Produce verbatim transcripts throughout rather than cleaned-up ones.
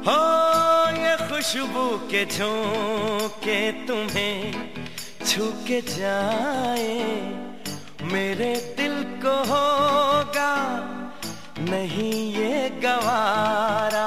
हो ये खुशबू के झोंके तुम्हें छू के जाए, मेरे दिल को होगा नहीं ये गवारा।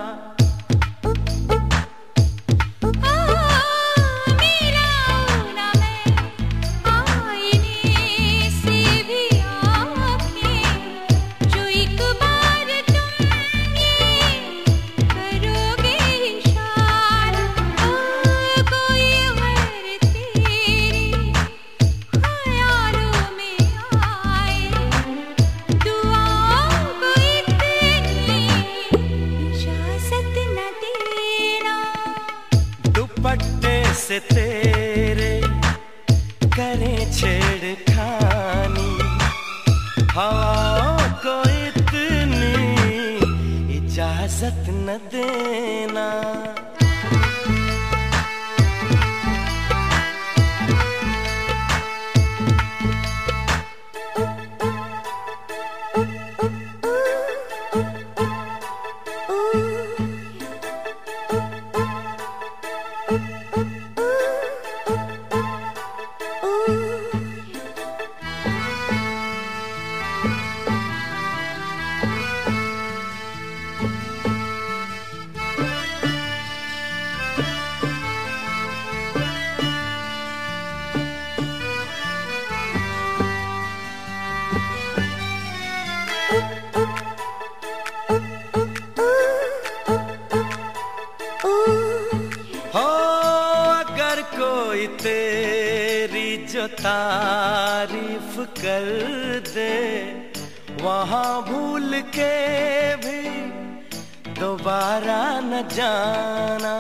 दुपट्टे से तेरे करें छेड़खानी, हवा को इतनी इजाजत न देना। कोई तेरी जो तारीफ कर दे, वहाँ भूल के भी दोबारा न जाना।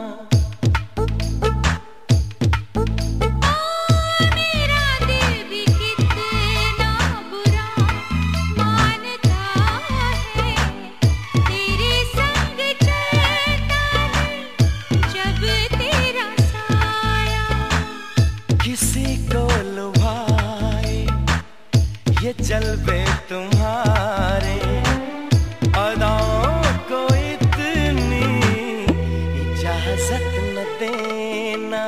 किसी को लुभाए ये जलवे तुम्हारे, अदाओं को इतनी इजाजत न देना।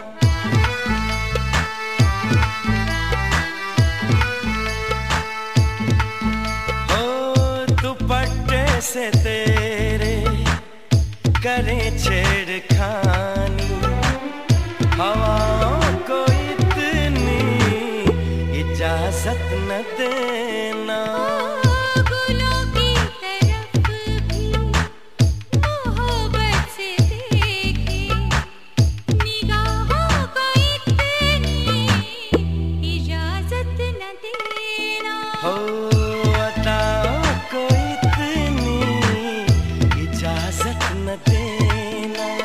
ओ दुपट्टे से तेरे करें छेड़खानी, हवाओं को इतनी इजाजत न देना। गुलों की तरफ भी मोहब्बत से देखे, निगाहों को इतनी इजाजत न देना। हो अदाओं को इतनी इजाजत न देना।